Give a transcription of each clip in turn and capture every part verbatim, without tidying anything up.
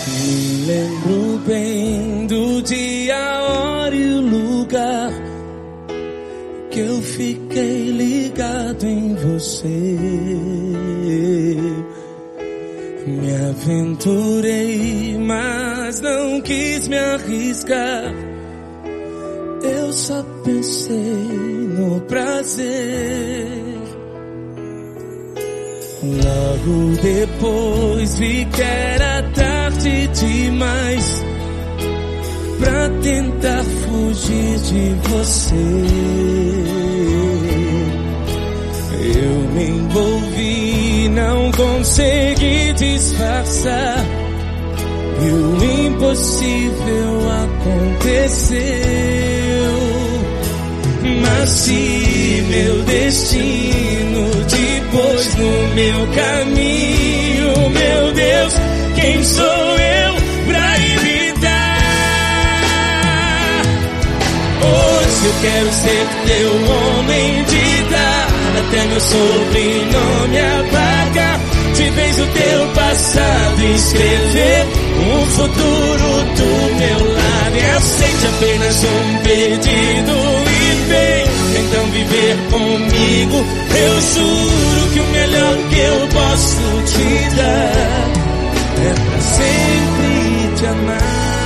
Me lembro bem do dia, a hora e o lugar que eu fiquei ligado em você. Me aventurei, mas não quis me arriscar. Eu só pensei no prazer. Logo depois vi que era tarde demais pra tentar fugir de você. Eu me envolvi, não consegui disfarçar, e o impossível aconteceu. Mas se meu destino te pôs no meu caminho, meu Deus, quem sou eu pra evitar? Hoje eu quero ser teu homem de dar, até meu sobrenome apagar. De vez o teu passado escrever um futuro do meu lado. E aceite apenas um pedido e vem então viver comigo. Eu juro que o melhor que eu posso te dar é pra sempre te amar.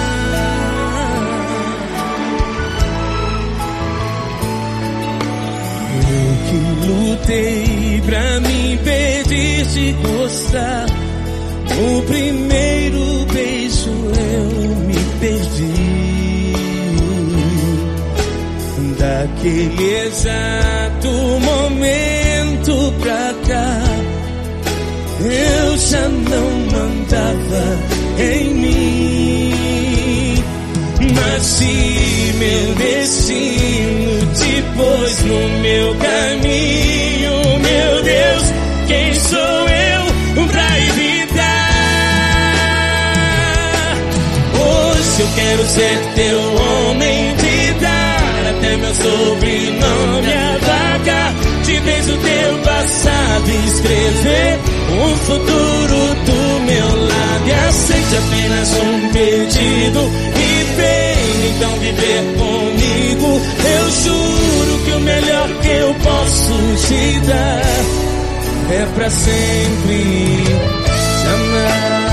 Eu que lutei pra me impedir de gostar, no primeiro beijo eu me perdi. Daquele exato momento pra cá, eu já não mandava em mim. Mas se meu destino te pôs no meu caminho, meu Deus, quem sou eu pra evitar? Hoje eu quero ser teu homem de dar, até meu sobrenome apagar. De vez o teu passado escrever um futuro do meu lado. E aceite apenas um pedido e vem então viver comigo. Eu juro que o melhor que eu posso te dar é pra sempre te amar.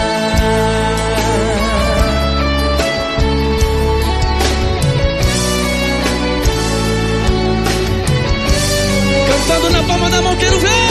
Cantando na palma da mão, quero ver!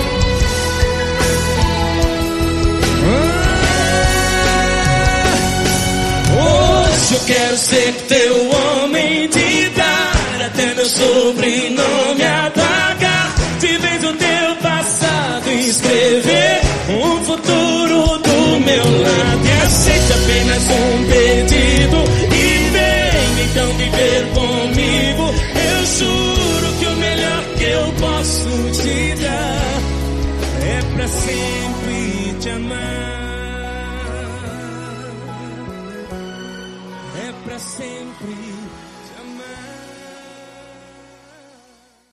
Hoje eu quero ser teu homem de dar, até meu sobrenome apagar. De vez o teu passado escrever um futuro do meu lado. E aceite apenas um pedido e vem então viver comigo. Eu juro que o melhor que eu posso te dar é pra sempre te amar. É pra sempre